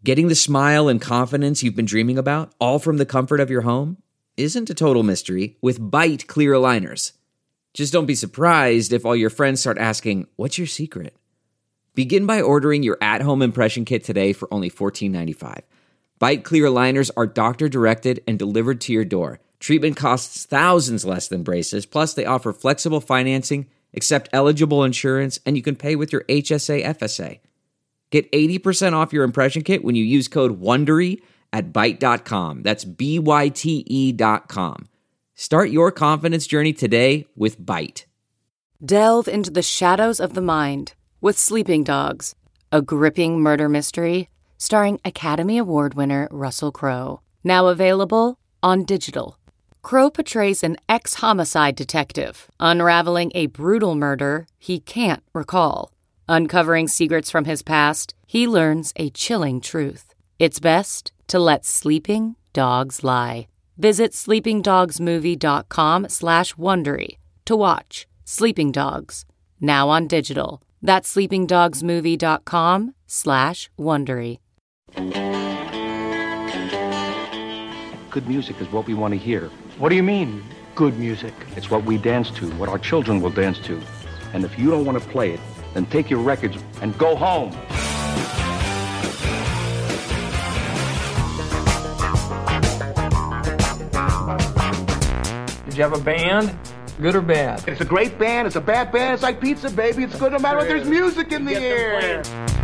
Getting the smile and confidence you've been dreaming about, all from the comfort of your home, isn't a total mystery with Byte clear aligners. Just don't be surprised if all your friends start asking, "What's your secret?" Begin by ordering your at-home impression kit today for only $14.95. Byte clear aligners are doctor-directed and delivered to your door. Treatment costs thousands less than braces, plus they offer flexible financing, accept eligible insurance, and you can pay with your HSA FSA. Get 80% off your impression kit when you use code WONDERY at Byte.com. That's BYTE.com. Start your confidence journey today with Byte. Delve into the shadows of the mind with Sleeping Dogs, a gripping murder mystery starring Academy Award winner Russell Crowe. Now available on digital. Crowe portrays an ex-homicide detective unraveling a brutal murder he can't recall. Uncovering secrets from his past, he learns a chilling truth. It's best to let sleeping dogs lie. Visit sleepingdogsmovie.com/Wondery to watch Sleeping Dogs, now on digital. That's sleepingdogsmovie.com/Wondery. Good music is what we want to hear. What do you mean, good music? It's what we dance to, what our children will dance to. And if you don't want to play it, then take your records and go home. Did you have a band? Good or bad? It's a great band, it's a bad band, it's like pizza, baby. It's good no matter what, there's music in the air.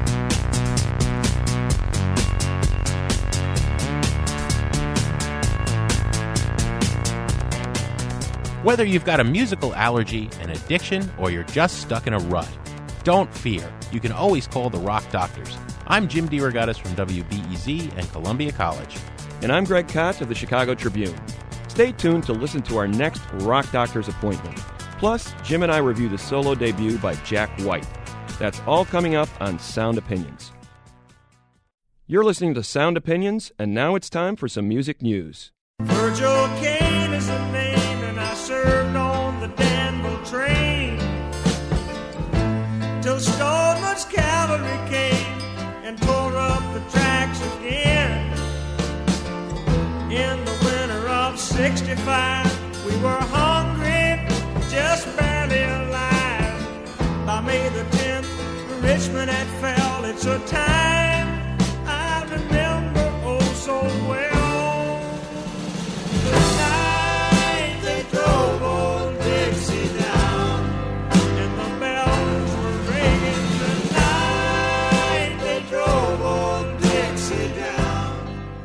Whether you've got a musical allergy, an addiction, or you're just stuck in a rut, don't fear. You can always call the Rock Doctors. I'm Jim DeRogatis from WBEZ and Columbia College. And I'm Greg Kotz of the Chicago Tribune. Stay tuned to listen to our next Rock Doctors appointment. Plus, Jim and I review the solo debut by Jack White. That's all coming up on Sound Opinions. You're listening to Sound Opinions, and now it's time for some music news. Virgil Kane is the name, and I served on the Danville train till Stoneman's cavalry came and tore up the tracks again. In the winter of '65, we were hungry, just barely alive. By May the 10th, Richmond had fell. It's a time I remember oh so well. The night they drove old Dixie down, and the bells were ringing. The night they drove old Dixie down.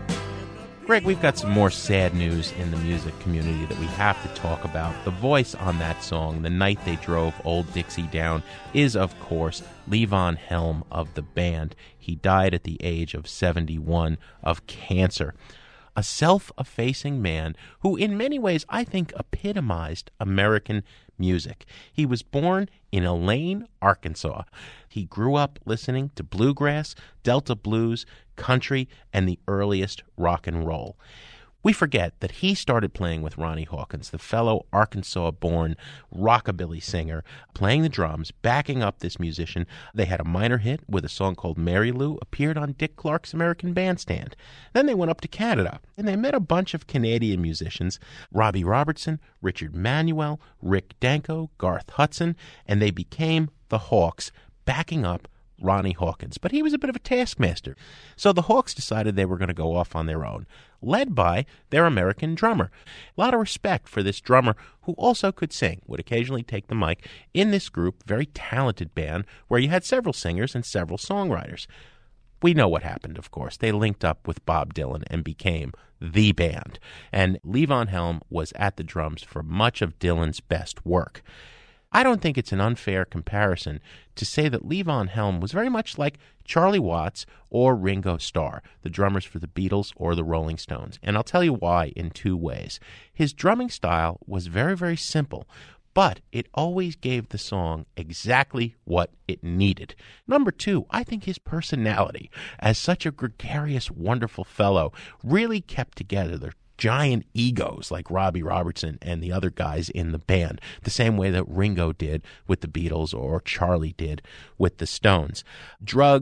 Greg, we've got some more sad news in the music community that we have to talk about. The voice on that song, The Night They Drove Old Dixie Down, is, of course, Levon Helm of the band. He died at the age of 71 of cancer. A self-effacing man who in many ways I think epitomized American music. He was born in Elaine, Arkansas. He grew up listening to bluegrass, Delta blues, country, and the earliest rock and roll. We forget that he started playing with Ronnie Hawkins, the fellow Arkansas-born rockabilly singer, playing the drums, backing up this musician. They had a minor hit with a song called Mary Lou, appeared on Dick Clark's American Bandstand. Then they went up to Canada, and they met a bunch of Canadian musicians, Robbie Robertson, Richard Manuel, Rick Danko, Garth Hudson, and they became the Hawks, backing up Ronnie Hawkins. But he was a bit of a taskmaster. So the Hawks decided they were going to go off on their own, led by their American drummer. A lot of respect for this drummer who also could sing, would occasionally take the mic in this group, very talented band, where you had several singers and several songwriters. We know what happened, of course. They linked up with Bob Dylan and became the band. And Levon Helm was at the drums for much of Dylan's best work. I don't think it's an unfair comparison to say that Levon Helm was very much like Charlie Watts or Ringo Starr, the drummers for the Beatles or the Rolling Stones. And I'll tell you why in two ways. His drumming style was very, very simple, but it always gave the song exactly what it needed. Number two, I think his personality, as such a gregarious, wonderful fellow, really kept together the giant egos like Robbie Robertson and the other guys in the band, the same way that Ringo did with the Beatles or Charlie did with the Stones. Drugs,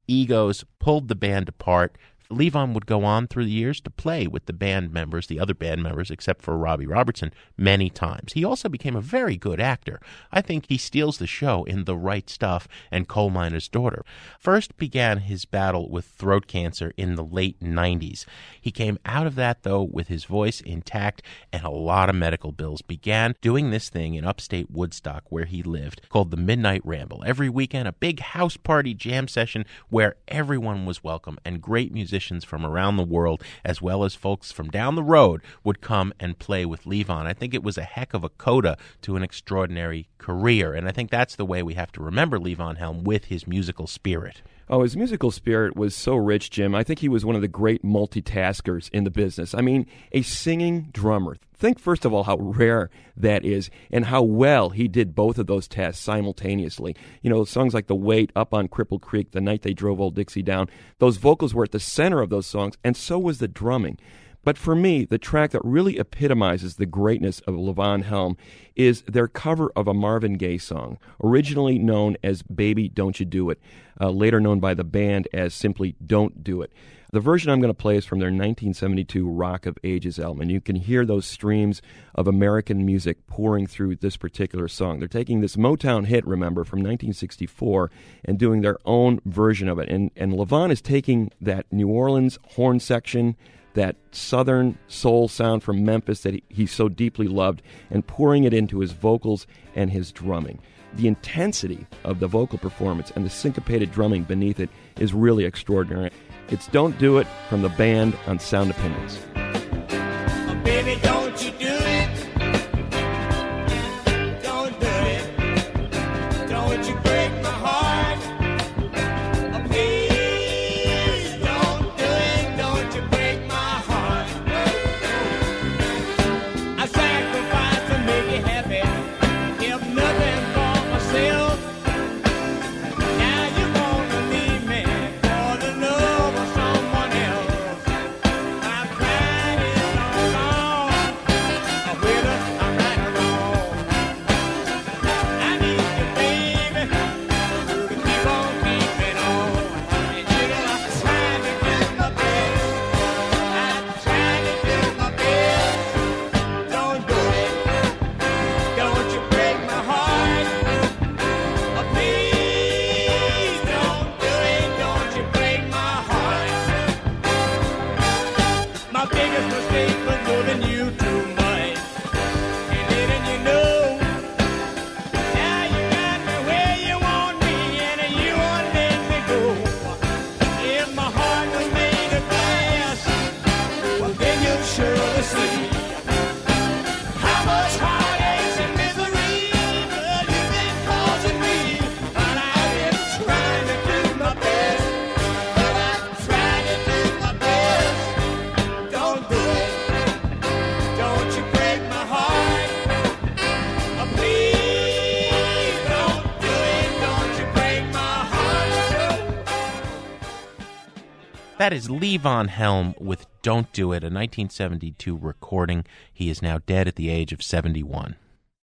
egos pulled the band apart. Levon would go on through the years to play with the band members, the other band members, except for Robbie Robertson, many times. He also became a very good actor. I think he steals the show in The Right Stuff and Coal Miner's Daughter. First began his battle with throat cancer in the late 90s. He came out of that, though, with his voice intact and a lot of medical bills. Began doing this thing in upstate Woodstock, where he lived, called the Midnight Ramble. Every weekend, a big house party jam session where everyone was welcome, and great musicians from around the world, as well as folks from down the road, would come and play with Levon. I think it was a heck of a coda to an extraordinary career, and I think that's the way we have to remember Levon Helm, with his musical spirit. Oh, his musical spirit was so rich, Jim. I think he was one of the great multitaskers in the business. I mean, a singing drummer. Think, first of all, how rare that is and how well he did both of those tasks simultaneously. You know, songs like The Weight, Up on Cripple Creek, The Night They Drove Old Dixie Down, those vocals were at the center of those songs, and so was the drumming. But for me, the track that really epitomizes the greatness of Levon Helm is their cover of a Marvin Gaye song, originally known as Baby Don't You Do It, later known by the band as simply Don't Do It. The version I'm going to play is from their 1972 Rock of Ages album, and you can hear those streams of American music pouring through this particular song. They're taking this Motown hit, remember, from 1964 and doing their own version of it. And Levon is taking that New Orleans horn section, that southern soul sound from Memphis that he so deeply loved, and pouring it into his vocals and his drumming. The intensity of the vocal performance and the syncopated drumming beneath it is really extraordinary. It's Don't Do It from the band on Sound Opinions. Oh, baby, don't you do it. Don't do it. Don't you break my heart. Oh, please, don't do it. Don't you break my heart. I sacrifice to make you happy. If nothing for myself. Now you're gonna leave me for the love of someone else. I'm trying it all along. Whether I'm right or wrong. I need you, baby, to keep on keeping on. And you know I'm trying to do my best. I'm trying to do my best. Don't do it. Don't you break my heart. Oh, please don't do it. Don't you break my heart. My biggest mistake was loving you too much and letting you know. Now you got me where you want me and you won't let me go. If my heart was made of glass, well then you'll surely see how much heartache and misery you've been causing me. But I've been trying to do my best. But I'm trying to do my best. Don't do it. Don't you break my heart. Oh, please don't do it. Don't you break my heart. That is Levon Helm with Don't Do It, a 1972 recording. He is now dead at the age of 71.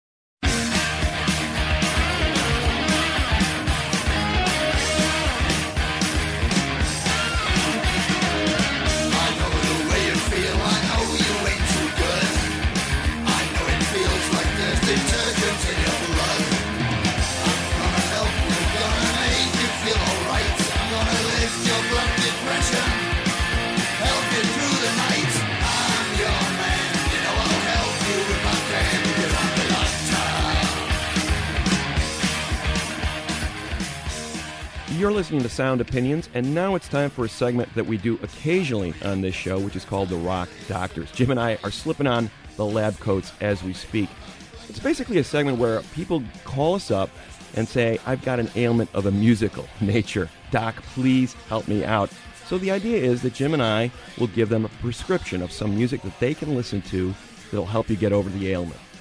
You're listening to Sound Opinions, and now it's time for a segment that we do occasionally on this show, which is called The Rock Doctors. Jim and I are slipping on the lab coats as we speak. It's basically a segment where people call us up and say, I've got an ailment of a musical nature. Doc, please help me out. So the idea is that Jim and I will give them a prescription of some music that they can listen to that'll help you get over the ailment.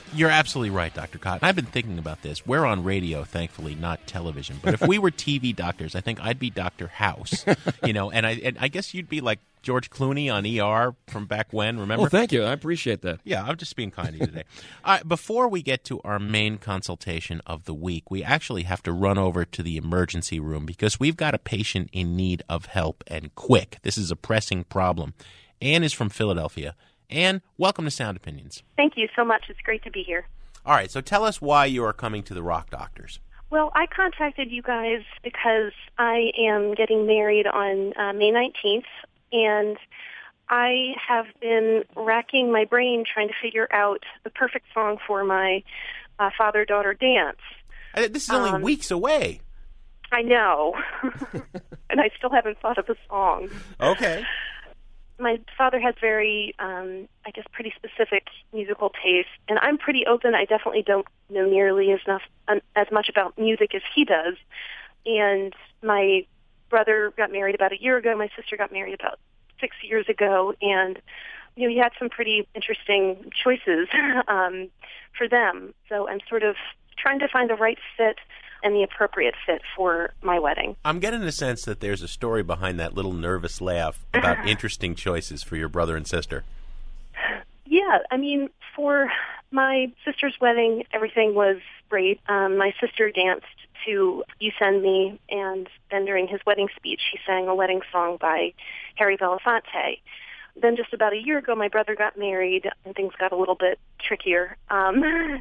You're absolutely right, Dr. Cotton. I've been thinking about this. We're on radio, thankfully, not television. But if we were TV doctors, I think I'd be Dr. House. And I guess you'd be like George Clooney on ER from back when, remember? Well, thank you. I appreciate that. Yeah, I'm just being kind to you today. All right, before we get to our main consultation of the week, we actually have to run over to the emergency room because we've got a patient in need of help, and quick. This is a pressing problem. Anne is from Philadelphia. Anne, welcome to Sound Opinions. Thank you so much. It's great to be here. All right, so tell us why you are coming to the Rock Doctors. Well, I contacted you guys because I am getting married on May 19th, and I have been racking my brain trying to figure out the perfect song for my father-daughter dance. This is only weeks away. I know, and I still haven't thought of a song. Okay. My father has very, pretty specific musical taste, and I'm pretty open. I definitely don't know nearly as much about music as he does. And my brother got married about a year ago. My sister got married about 6 years ago, and he had some pretty interesting choices for them. So I'm sort of trying to find the right fit and the appropriate fit for my wedding. I'm getting the sense that there's a story behind that little nervous laugh about interesting choices for your brother and sister. Yeah, for my sister's wedding, everything was great. My sister danced to You Send Me, and then during his wedding speech, he sang a wedding song by Harry Belafonte. Then just about a year ago, my brother got married, and things got a little bit trickier. And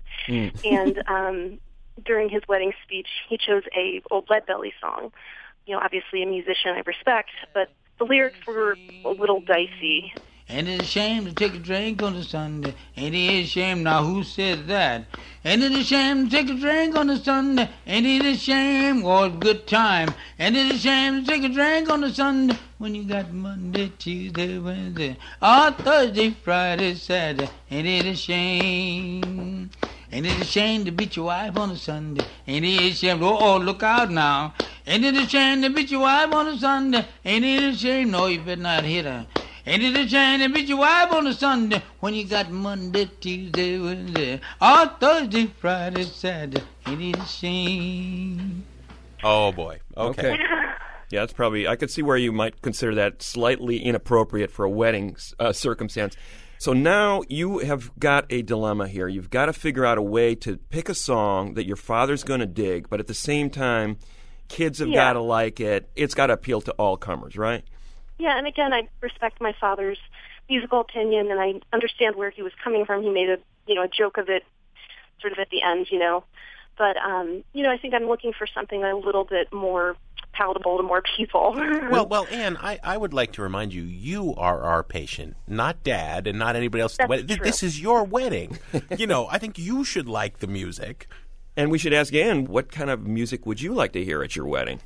during his wedding speech, he chose a old Lead Belly song. Obviously a musician I respect, but the lyrics were a little dicey. Ain't it a shame to take a drink on a Sunday? Ain't it a shame? Now who said that? Ain't it a shame to take a drink on a Sunday? Ain't it a shame? Oh, it's a good time. Ain't it a shame to take a drink on a Sunday when you got Monday, Tuesday, Wednesday, Thursday, Friday, Saturday? Ain't it a shame? Ain't it a shame to beat your wife on a Sunday? Ain't it a shame? Oh, look out now. Ain't it a shame to beat your wife on a Sunday? Ain't it a shame? No, you better not hit her. Ain't it a shame to beat your wife on a Sunday when you got Monday, Tuesday, Wednesday, Thursday, Friday, Saturday? Ain't it a shame? Oh, boy. Okay. Yeah, that's probably, I could see where you might consider that slightly inappropriate for a wedding circumstance. So now you have got a dilemma here. You've got to figure out a way to pick a song that your father's going to dig, but at the same time, kids have got to like it. It's got to appeal to all comers, right? Yeah, and again, I respect my father's musical opinion, and I understand where he was coming from. He made a joke of it sort of at the end, But, I think I'm looking for something a little bit more palatable to more people. Well, Anne, I would like to remind you, you are our patient, not Dad and not anybody else. This is your wedding. I think you should like the music. And we should ask Anne, what kind of music would you like to hear at your wedding?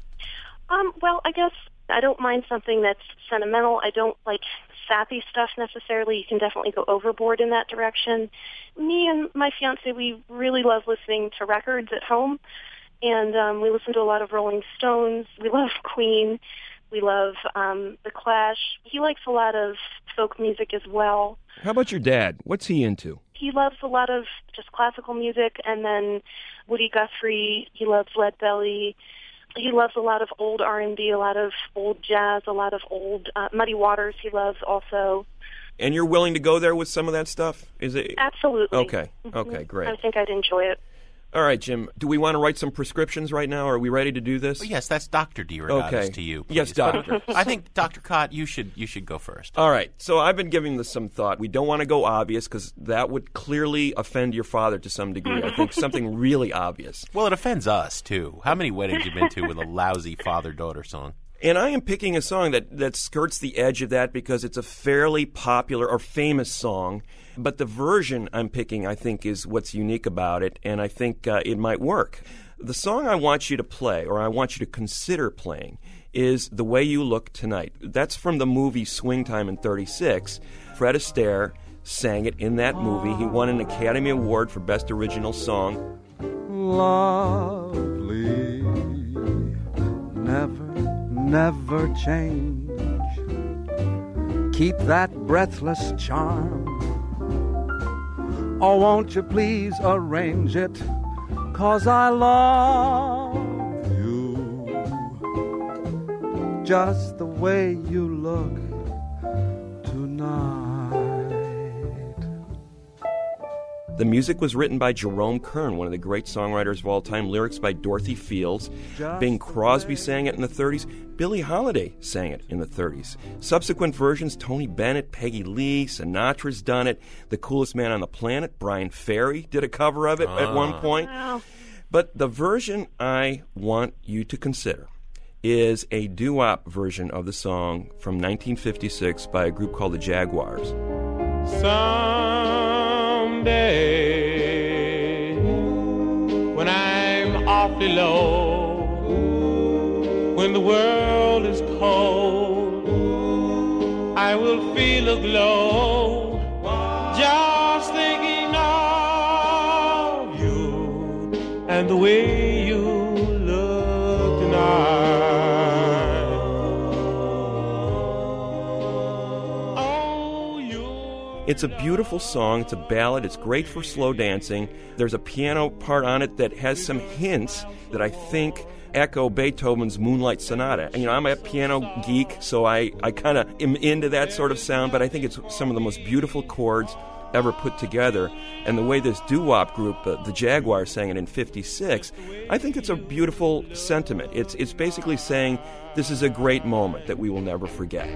Well, I guess I don't mind something that's sentimental. I don't like sappy stuff necessarily. You can definitely go overboard in that direction. Me and my fiance, we really love listening to records at home, and we listen to a lot of Rolling Stones. We love Queen. We love The Clash. He likes a lot of folk music as well. How about your dad? What's he into? He loves a lot of just classical music, and then Woody Guthrie. He loves Lead Belly. He loves a lot of old R&B, a lot of old jazz, a lot of old Muddy Waters he loves also. And you're willing to go there with some of that stuff? Is it? Absolutely. Okay. Okay, great. I think I'd enjoy it. All right, Jim, do we want to write some prescriptions right now? Are we ready to do this? Well, yes, that's Dr. DeRogatis to you. Please. Yes, Doctor. I think, Dr. Cott, you should go first. All right, so I've been giving this some thought. We don't want to go obvious because that would clearly offend your father to some degree. I think something really obvious. Well, it offends us, too. How many weddings have you been to with a lousy father-daughter song? And I am picking a song that skirts the edge of that because it's a fairly popular or famous song. But the version I'm picking, I think, is what's unique about it, and I think it might work. The song I want you to play, or I want you to consider playing, is The Way You Look Tonight. That's from the movie Swing Time in '36. Fred Astaire sang it in that movie. He won an Academy Award for Best Original Song. Lovely, never change. Keep that breathless charm. Oh, won't you please arrange it? 'Cause I love you just the way you look tonight. The music was written by Jerome Kern, one of the great songwriters of all time. Lyrics by Dorothy Fields. Bing Crosby sang it in the 30s. Billie Holiday sang it in the 30s. Subsequent versions, Tony Bennett, Peggy Lee, Sinatra's done it. The Coolest Man on the Planet, Brian Ferry, did a cover of it at one point. Wow. But the version I want you to consider is a doo-wop version of the song from 1956 by a group called the Jaguars. Someday, when I'm awfully low, when the world is cold, I will feel a glow, just thinking of you and the way you look tonight. It's a beautiful song. It's a ballad. It's great for slow dancing. There's a piano part on it that has some hints that I think echo Beethoven's Moonlight Sonata. And, you know, I'm a piano geek, so I kind of am into that sort of sound, but I think it's some of the most beautiful chords ever put together. And the way this doo-wop group, the Jaguars, sang it in 56, I think it's a beautiful sentiment. It's basically saying this is a great moment that we will never forget.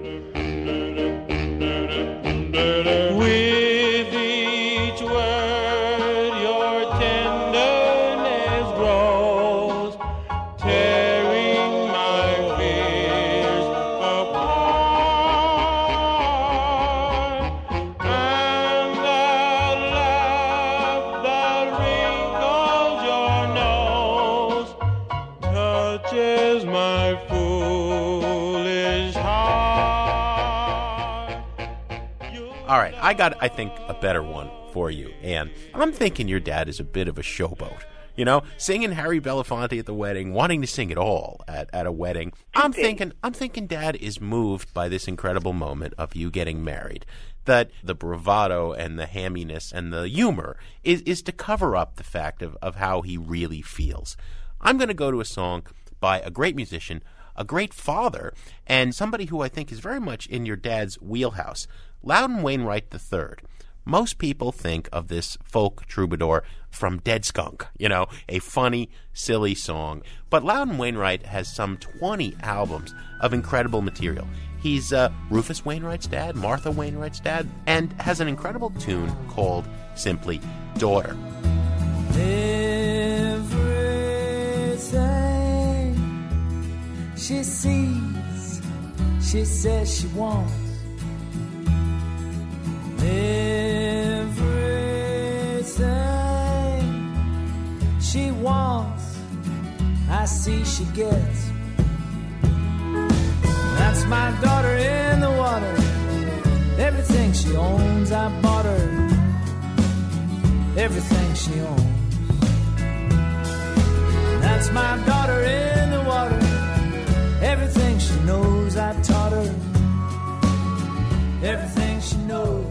With each word your tenderness grows, tearing my fears apart, and that laugh that wrinkles your nose touches my foolish heart. All right, I got, I think, a better one for you, Ann. I'm thinking your dad is a bit of a showboat. You know, singing Harry Belafonte at the wedding, wanting to sing it all at a wedding. I'm thinking Dad is moved by this incredible moment of you getting married. That the bravado and the hamminess and the humor is to cover up the fact of how he really feels. I'm going to go to a song by a great musician, a great father, and somebody who I think is very much in your dad's wheelhouse. Loudon Wainwright III. Most people think of this folk troubadour from Dead Skunk, you know, a funny, silly song. But Loudon Wainwright has some 20 albums of incredible material. He's Rufus Wainwright's dad, Martha Wainwright's dad, and has an incredible tune called simply Daughter. Everything she sees, she says she wants. Everything she wants, I see she gets. That's my daughter in the water. Everything she owns, I bought her. Everything she owns. That's my daughter in the water. Everything she knows, I taught her. Everything she knows.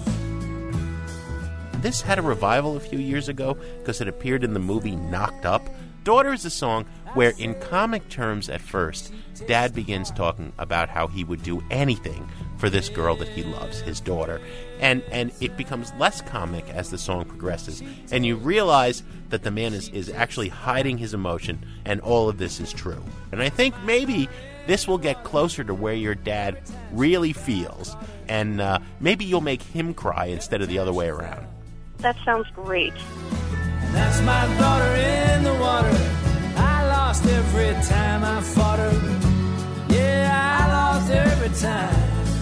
This had a revival a few years ago because it appeared in the movie Knocked Up. Daughter is a song where, in comic terms at first, Dad begins talking about how he would do anything for this girl that he loves, his daughter. And it becomes less comic as the song progresses. And you realize that the man is actually hiding his emotion, and all of this is true. And I think maybe this will get closer to where your dad really feels. And maybe you'll make him cry instead of the other way around. That sounds great. That's my daughter in the water. I lost every time I fought her. Yeah, I lost every time.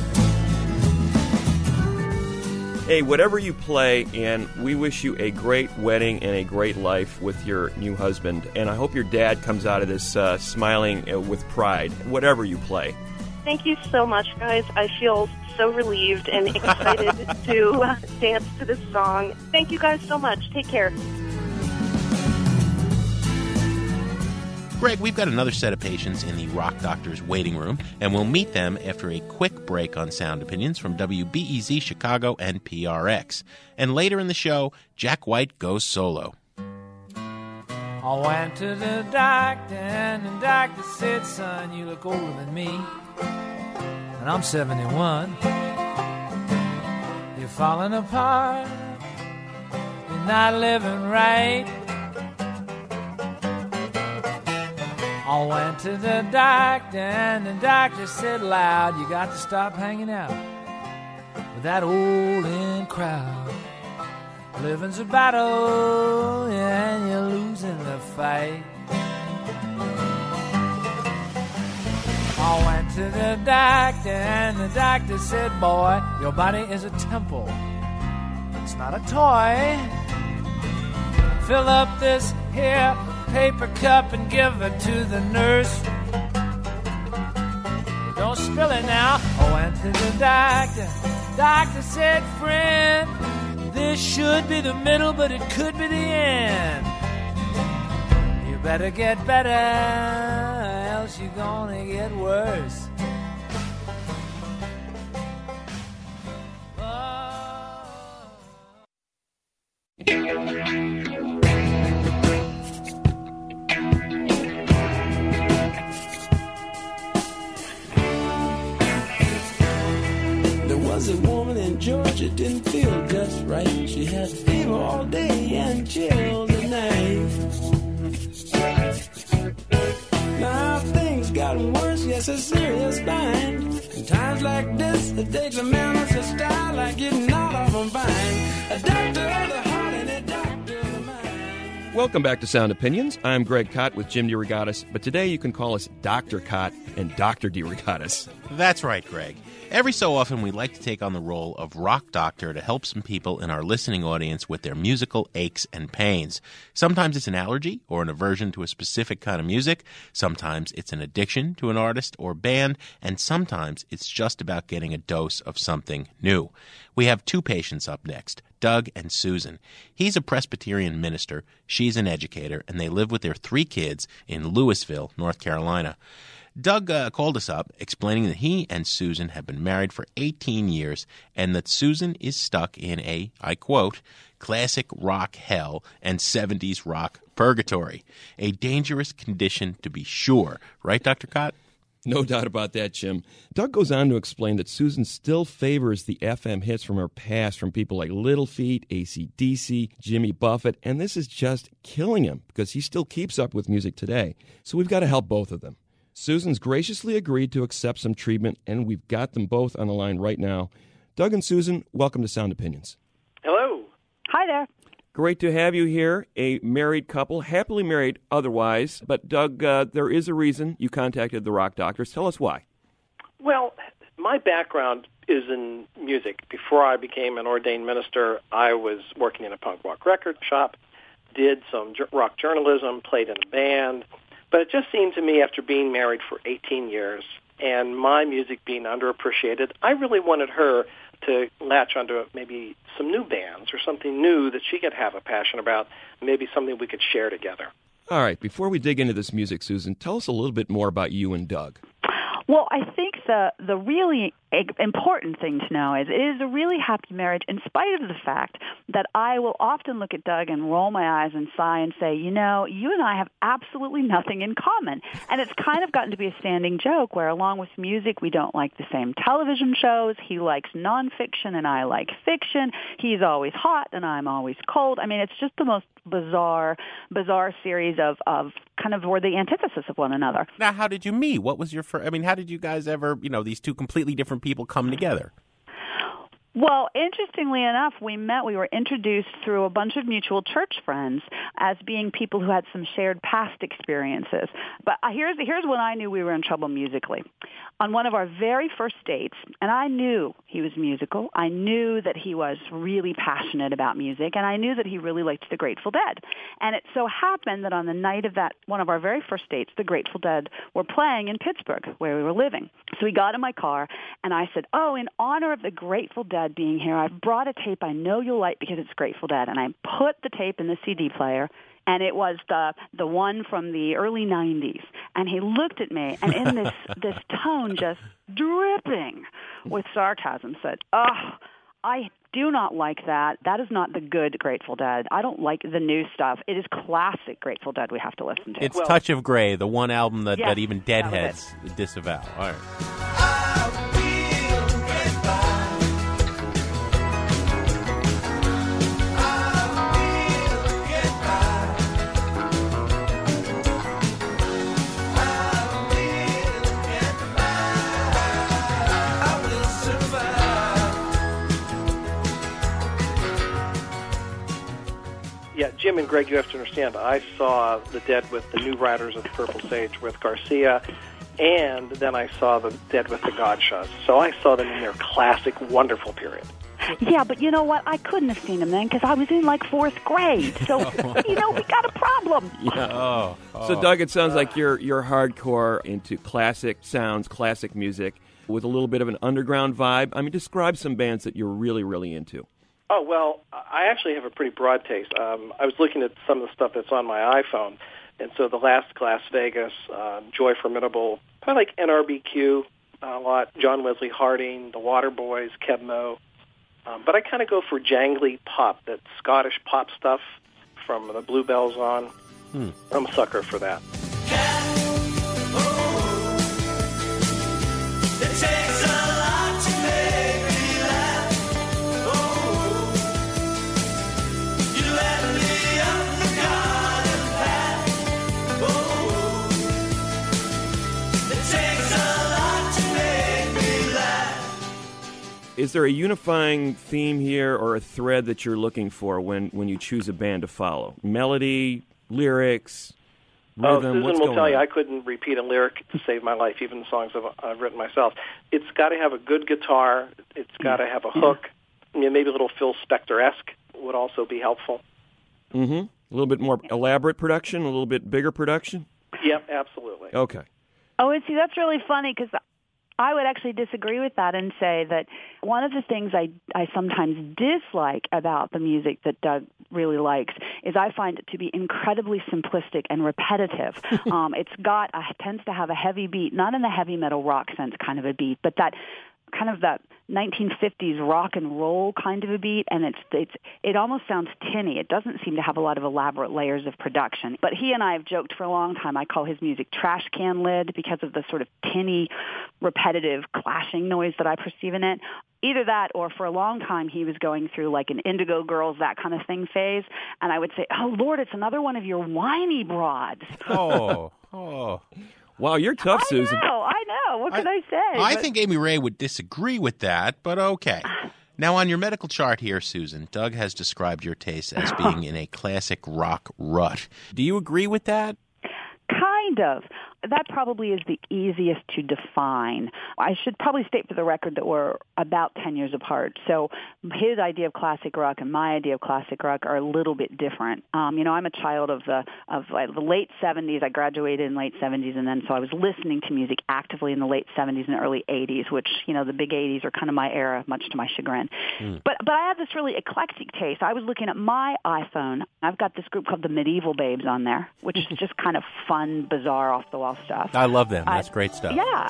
Hey, whatever you play, and we wish you a great wedding and a great life with your new husband. And I hope your dad comes out of this smiling with pride, whatever you play. Thank you so much, guys. I feel so relieved and excited to dance to this song. Thank you guys so much. Take care. Greg, we've got another set of patients in the Rock Doctor's waiting room, and we'll meet them after a quick break on Sound Opinions from WBEZ Chicago and PRX. And later in the show, Jack White goes solo. I went to the doctor, and the doctor said, son, you look older than me, and I'm 71. You're falling apart, you're not living right. I went to the doctor, and the doctor said loud, you got to stop hanging out with that old in crowd. Living's a battle, yeah, and you're losing the fight. I went to the doctor, and the doctor said, boy, your body is a temple, it's not a toy. Fill up this here paper cup and give it to the nurse. Don't spill it now. I went to the doctor. Doctor said, friend, this should be the middle, but it could be the end. You better get better, else you're gonna get worse. Was a woman in Georgia, didn't feel just right. She had fever all day and chills at night. Now things gotten worse, yes, a serious bind. In times like this, it takes a man with a style like getting out of a bind. A doctor of the heart and a doctor of the mind. Welcome back to Sound Opinions. I'm Greg Kot with Jim DeRogatis, but today you can call us Dr. Kot and Dr. DeRogatis. That's right, Greg. Every so often, we like to take on the role of rock doctor to help some people in our listening audience with their musical aches and pains. Sometimes it's an allergy or an aversion to a specific kind of music. Sometimes it's an addiction to an artist or band. And sometimes it's just about getting a dose of something new. We have two patients up next, Doug and Susan. He's a Presbyterian minister, she's an educator, and they live with their 3 kids in Louisville, North Carolina. Doug called us up explaining that he and Susan have been married for 18 years and that Susan is stuck in a, I quote, classic rock hell and 70s rock purgatory. A dangerous condition to be sure. Right, Dr. Kot? No doubt about that, Jim. Doug goes on to explain that Susan still favors the FM hits from her past from people like Little Feat, AC/DC, Jimmy Buffett, and this is just killing him because he still keeps up with music today. So we've got to help both of them. Susan's graciously agreed to accept some treatment, and we've got them both on the line right now. Doug and Susan, welcome to Sound Opinions. Hello. Hi there. Great to have you here, a married couple, happily married otherwise. But, Doug, there is a reason you contacted the Rock Doctors. Tell us why. Well, my background is in music. Before I became an ordained minister, I was working in a punk rock record shop, did some rock journalism, played in a band. But it just seemed to me after being married for 18 years and my music being underappreciated, I really wanted her to latch onto maybe some new bands or something new that she could have a passion about, maybe something we could share together. All right, before we dig into this music, Susan, tell us a little bit more about you and Doug. Well, I think the really important thing to know is it is a really happy marriage in spite of the fact that I will often look at Doug and roll my eyes and sigh and say, you know, you and I have absolutely nothing in common. And it's kind of gotten to be a standing joke where along with music, we don't like the same television shows. He likes nonfiction and I like fiction. He's always hot and I'm always cold. I mean, it's just the most bizarre series of kind of we're the antithesis of one another. Now, how did you meet? What was your first, how did you guys ever, these two completely different people come together? Well, interestingly enough, we were introduced through a bunch of mutual church friends as being people who had some shared past experiences. But here's when I knew we were in trouble musically. On one of our very first dates, and I knew he was musical, I knew that he was really passionate about music, and I knew that he really liked the Grateful Dead. And it so happened that on the night of that, one of our very first dates, the Grateful Dead were playing in Pittsburgh, where we were living. So we got in my car, and I said, in honor of the Grateful Dead being here, I've brought a tape I know you'll like because it's Grateful Dead. And I put the tape in the CD player. and it was the one from the early 90s. And he looked at me, and in this tone just dripping with sarcasm said, "Oh, I do not like that. That is not the good Grateful Dead. I don't like the new stuff. It is classic Grateful Dead we have to listen to." It's Touch of Grey, the one album that, Yes, that even Deadheads disavow. All right. Yeah, Jim and Greg, you have to understand, I saw the Dead with the New Riders of the Purple Sage with Garcia, and then I saw the Dead with the Godshots. So I saw them in their classic, wonderful period. Yeah, but you know what? I couldn't have seen him then because I was in like 4th grade. So, we got a problem. Yeah. So, Doug, it sounds like you're hardcore into classic sounds, classic music, with a little bit of an underground vibe. I mean, describe some bands that you're really, really into. Oh, well, I actually have a pretty broad taste. I was looking at some of the stuff that's on my iPhone, and so The Last Las Vegas, Joy Formidable, I like NRBQ a lot, John Wesley Harding, The Waterboys, Keb Mo. But I kind of go for jangly pop, that Scottish pop stuff from the Bluebells on. I'm a sucker for that. Is there a unifying theme here or a thread that you're looking for when you choose a band to follow? Melody, lyrics, rhythm? Susan will tell you I couldn't repeat a lyric to save my life, even the songs I've written myself. It's got to have a good guitar. It's got to have a hook. I mean, maybe a little Phil Spector-esque would also be helpful. Mm-hmm. A little bit more elaborate production, a little bit bigger production? Yep, absolutely. Okay. Oh, and see, that's really funny because I would actually disagree with that and say that one of the things I sometimes dislike about the music that Doug really likes is I find it to be incredibly simplistic and repetitive. It tends to have a heavy beat, not in the heavy metal rock sense kind of a beat, but that kind of that 1950s rock and roll kind of a beat, and it almost sounds tinny. It doesn't seem to have a lot of elaborate layers of production. But he and I have joked for a long time. I call his music trash can lid because of the sort of tinny, repetitive clashing noise that I perceive in it. Either that, or for a long time he was going through like an Indigo Girls, that kind of thing phase, and I would say, "Oh Lord, it's another one of your whiny broads." Oh. Wow, you're tough, Susan. I know. What can I say? I think Amy Ray would disagree with that, but okay. Now, on your medical chart here, Susan, Doug has described your taste as being in a classic rock rut. Do you agree with that? Kind of. That probably is the easiest to define. I should probably state for the record that we're about 10 years apart. So his idea of classic rock and my idea of classic rock are a little bit different. I'm a child of the late 70s. I graduated in late 70s, and then so I was listening to music actively in the late 70s and early 80s, which, the big 80s are kind of my era, much to my chagrin. But I have this really eclectic taste. I was looking at my iPhone. I've got this group called the Medieval Babes on there, which is just kind of fun, bizarre, off-the-wall stuff. I love them. That's great stuff. Yeah.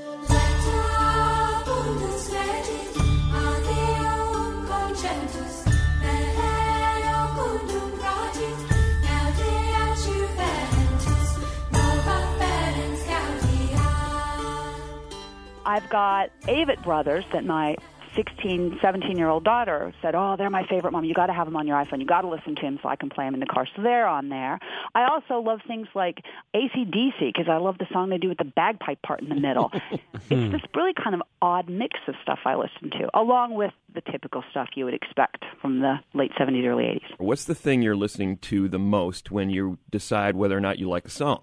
I've got Avett Brothers that my 16, 17-year-old daughter said, "Oh, they're my favorite, Mom. You got to have them on your iPhone. You got to listen to them so I can play them in the car." So they're on there. I also love things like AC/DC because I love the song they do with the bagpipe part in the middle. It's this really kind of odd mix of stuff I listen to, along with the typical stuff you would expect from the late 70s, early 80s. What's the thing you're listening to the most when you decide whether or not you like a song?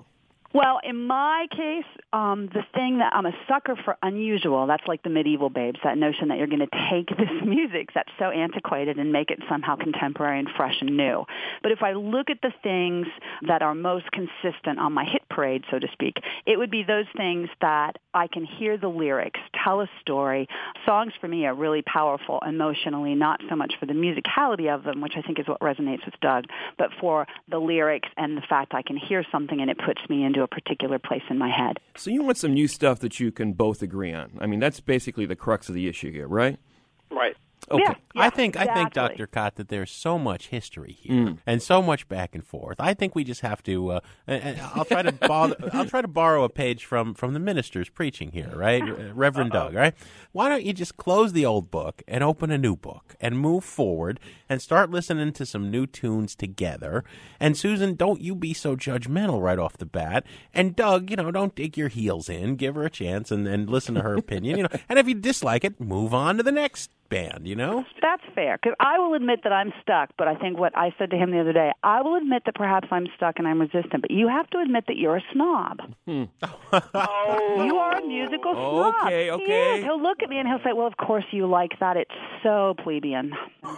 Well, in my case, the thing that I'm a sucker for unusual, that's like the medieval babes, that notion that you're going to take this music that's so antiquated and make it somehow contemporary and fresh and new. But if I look at the things that are most consistent on my hit parade, so to speak, it would be those things that I can hear the lyrics, tell a story. Songs for me are really powerful emotionally, not so much for the musicality of them, which I think is what resonates with Doug, but for the lyrics and the fact I can hear something and it puts me into a particular place in my head. So you want some new stuff that you can both agree on. I mean, that's basically the crux of the issue here, right? Right. Okay. Yeah, I think, exactly. Dr. Cott, that there's so much history here and so much back and forth. I think we just have to. I'll try to borrow a page from the minister's preaching here, right, Reverend Doug. Right? Why don't you just close the old book and open a new book and move forward and start listening to some new tunes together? And Susan, don't you be so judgmental right off the bat. And Doug, don't dig your heels in. Give her a chance and listen to her opinion. And if you dislike it, move on to the next band, That's fair, because I will admit that I'm stuck, but I think what I said to him the other day, I will admit that perhaps I'm stuck and I'm resistant, but you have to admit that you're a snob. You are a musical snob. Okay. He is. He'll look at me and he'll say, well, of course you like that. It's so plebeian.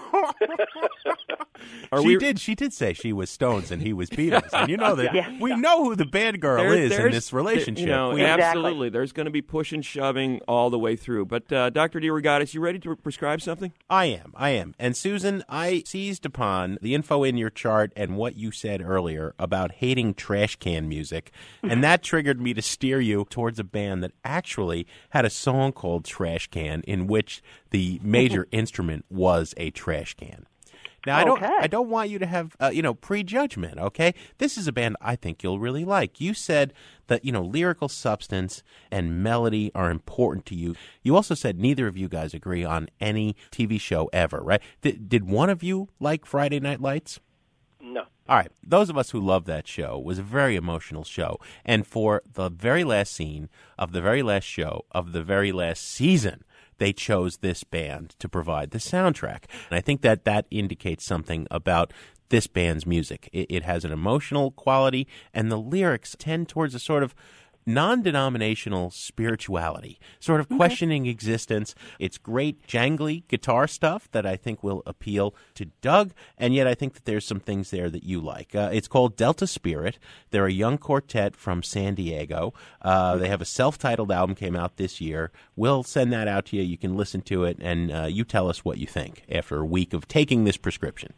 She did say she was Stones and he was Beatles, and you know that we know who the band girl is in this relationship. Absolutely. There's going to be push and shoving all the way through. But Dr. DeRogatis, you ready to prescribe something? I am. And Susan, I seized upon the info in your chart and what you said earlier about hating trash can music, and that triggered me to steer you towards a band that actually had a song called Trash Can in which the major instrument was a trash can. Now, I don't want you to have, prejudgment, okay? This is a band I think you'll really like. You said that, lyrical substance and melody are important to you. You also said neither of you guys agree on any TV show ever, right? Did one of you like Friday Night Lights? No. All right. Those of us who love that show, it was a very emotional show. And for the very last scene of the very last show of the very last season, they chose this band to provide the soundtrack. And I think that indicates something about this band's music. It has an emotional quality, and the lyrics tend towards a sort of non-denominational spirituality, sort of questioning existence. It's great jangly guitar stuff that I think will appeal to Doug, and yet I think that there's some things there that you like. It's called Delta Spirit. They're a young quartet from San Diego. They have a self-titled album came out this year. We'll send that out to you. You can listen to it, and you tell us what you think after a week of taking this prescription.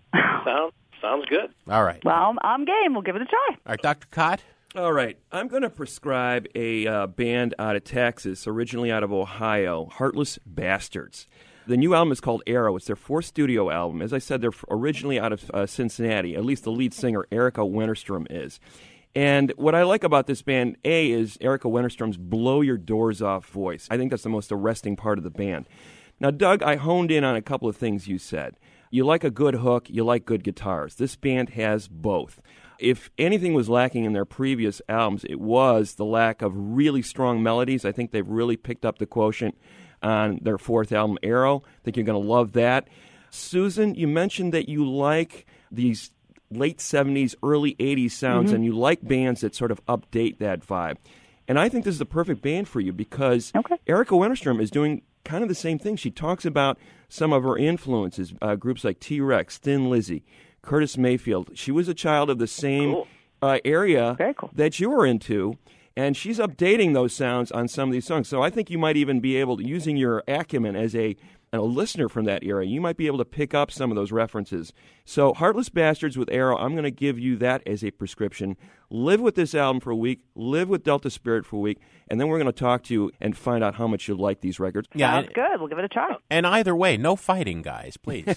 Sounds good. All right. Well, I'm game. We'll give it a try. All right, Dr. Cott? All right. I'm going to prescribe a band out of Texas, originally out of Ohio, Heartless Bastards. The new album is called Arrow. It's their fourth studio album. As I said, they're originally out of Cincinnati. At least the lead singer, Erica Wennerstrom, is. And what I like about this band, A, is Erica Wennerstrom's blow-your-doors-off voice. I think that's the most arresting part of the band. Now, Doug, I honed in on a couple of things you said. You like a good hook, you like good guitars. This band has both. If anything was lacking in their previous albums, it was the lack of really strong melodies. I think they've really picked up the quotient on their fourth album, Arrow. I think you're going to love that. Susan, you mentioned that you like these late 70s, early 80s sounds, and you like bands that sort of update that vibe. And I think this is the perfect band for you because Erica Wennerstrom is doing kind of the same thing. She talks about some of her influences, groups like T-Rex, Thin Lizzy, Curtis Mayfield. She was a child of the same area that you were into, and she's updating those sounds on some of these songs. So I think you might even be able to, using your acumen as a listener from that era, you might be able to pick up some of those references. So Heartless Bastards with Arrow, I'm going to give you that as a prescription. Live with this album for a week, live with Delta Spirit for a week, and then we're going to talk to you and find out how much you like these records. Yeah, sounds good. We'll give it a try. And either way, no fighting, guys, please.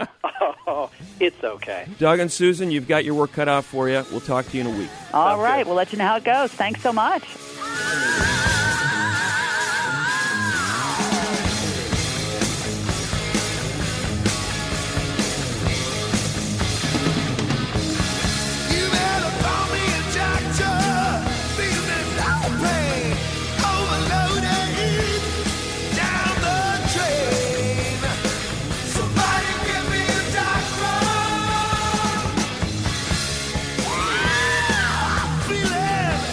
Oh, it's okay. Doug and Susan, you've got your work cut out for you. We'll talk to you in a week. All right. We'll let you know how it goes. Thanks so much. Feeling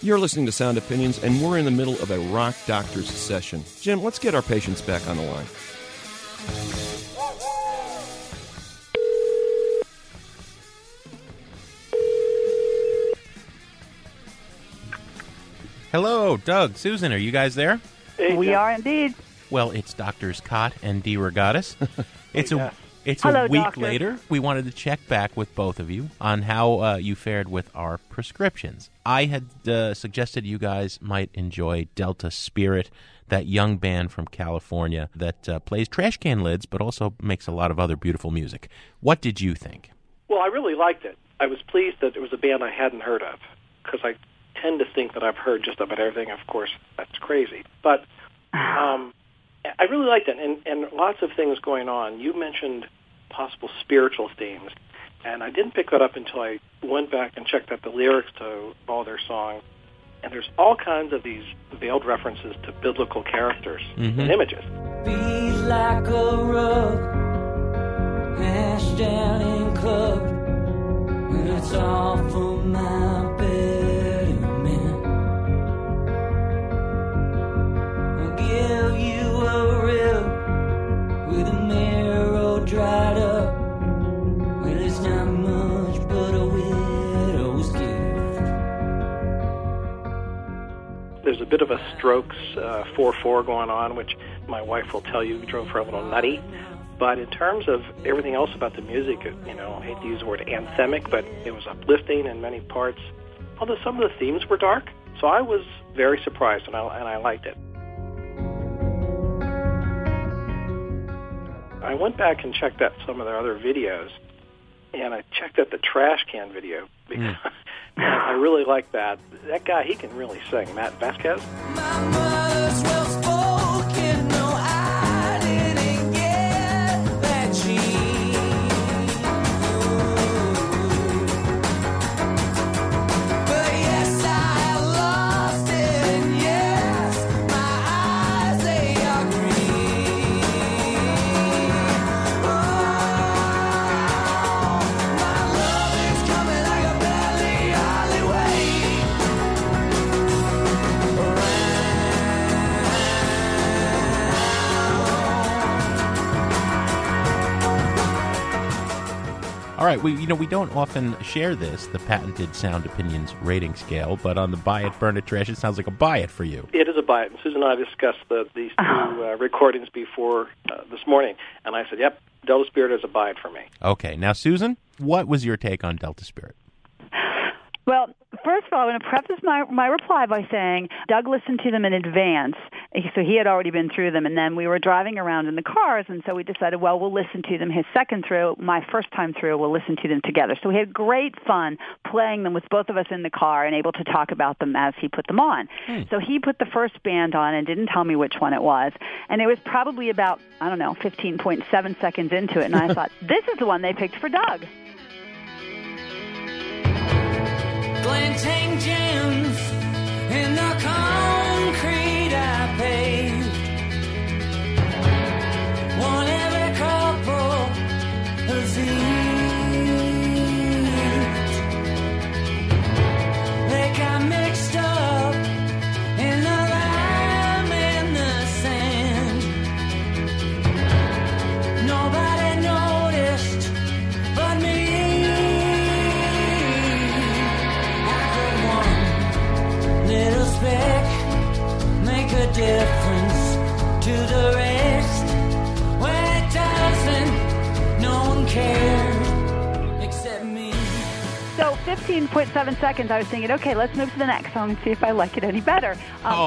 You're listening to Sound Opinions, and we're in the middle of a Rock Doctors session. Jim, let's get our patients back on the line. Hello, Doug, Susan, are you guys there? Hey, we are indeed. Well, it's Doctors Cott and D. Regattas. It's Hello, a week doctor. later. We wanted to check back with both of you on how you fared with our prescriptions. I had suggested you guys might enjoy Delta Spirit, that young band from California that plays trash can lids but also makes a lot of other beautiful music. What did you think? Well, I really liked it. I was pleased that it was a band I hadn't heard of, because I tend to think that I've heard just about everything. Of course, that's crazy. But I really liked it, and lots of things going on. You mentioned possible spiritual themes, and I didn't pick that up until I went back and checked out the lyrics to all their songs. And there's all kinds of these veiled references to biblical characters and images. Be like a rug, hashed down and clubbed. It's all for my betterment. I'll give you a rib with a marrow dried up. Well, it's not much, but a widow's gift. There's a bit of a Strokes 4/4 going on, which my wife will tell you drove her a little nutty. But in terms of everything else about the music, I hate to use the word anthemic, but it was uplifting in many parts. Although some of the themes were dark, so I was very surprised, and I liked it. I went back and checked out some of their other videos, and I checked out the trash can video because I really like that. That guy, he can really sing, Matt Vasquez. All right, we don't often share the patented Sound Opinions rating scale, but on the buy it, burn it, trash it, sounds like a buy it for you. It is a buy it. And Susan and I discussed these two recordings before this morning, and I said, yep, Delta Spirit is a buy it for me. Okay, now Susan, what was your take on Delta Spirit? Well, first of all, I want to preface my reply by saying Doug listened to them in advance, so he had already been through them, and then we were driving around in the cars, and so we decided, well, we'll listen to them his second through. My first time through, we'll listen to them together. So we had great fun playing them with both of us in the car and able to talk about them as he put them on. So he put the first band on and didn't tell me which one it was, and it was probably about, 15.7 seconds into it, and I thought, this is the one they picked for Doug. Glinting gems in the concrete I paved. One every couple of feet. They got mixed up in the lime and the sand. Nobody noticed but me. Little speck make a difference to the rest. When it doesn't, no one cared except me. So 15.7 seconds, I was thinking, okay, let's move to the next song and see if I like it any better.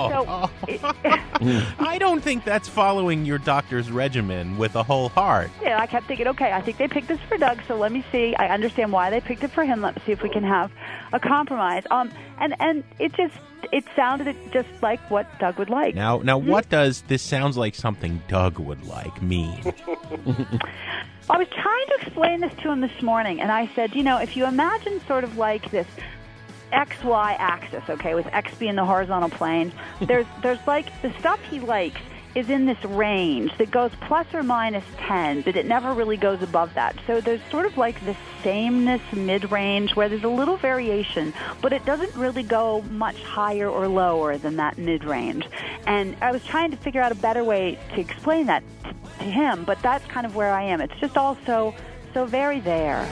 I don't think that's following your doctor's regimen with a whole heart. Yeah, I kept thinking, okay, I think they picked this for Doug, so let me see. I understand why they picked it for him. Let's see if we can have a compromise. And it sounded just like what Doug would like. Now, what does "this sounds like something Doug would like" mean? I was trying to explain this to him this morning, and I said, if you imagine sort of like this XY axis, okay, with X being the horizontal plane, there's like the stuff he likes is in this range that goes plus or minus 10, but it never really goes above that. So there's sort of like this sameness mid-range where there's a little variation, but it doesn't really go much higher or lower than that mid-range. And I was trying to figure out a better way to explain that to him, but that's kind of where I am. It's just all so very there.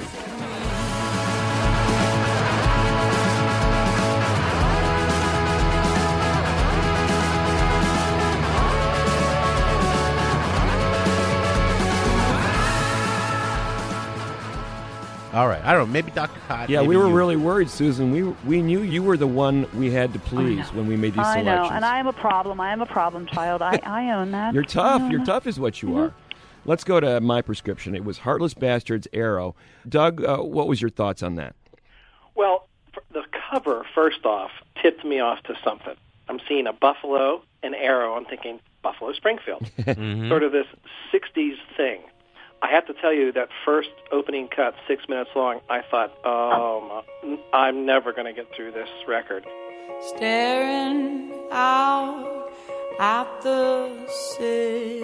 All right. I don't know. Maybe Dr. Cott. Yeah, maybe we were you. really worried, Susan. We knew you were the one we had to please when we made these selections. I know, and I am a problem child. I own that. You're tough. You're tough is what you are. Let's go to my prescription. It was Heartless Bastards, Arrow. Doug, what was your thoughts on that? Well, the cover, first off, tipped me off to something. I'm seeing a buffalo, an arrow. I'm thinking Buffalo Springfield. Sort of this 60s thing. I have to tell you that first opening cut, 6 minutes long, I thought, I'm never going to get through this record. Staring out at the city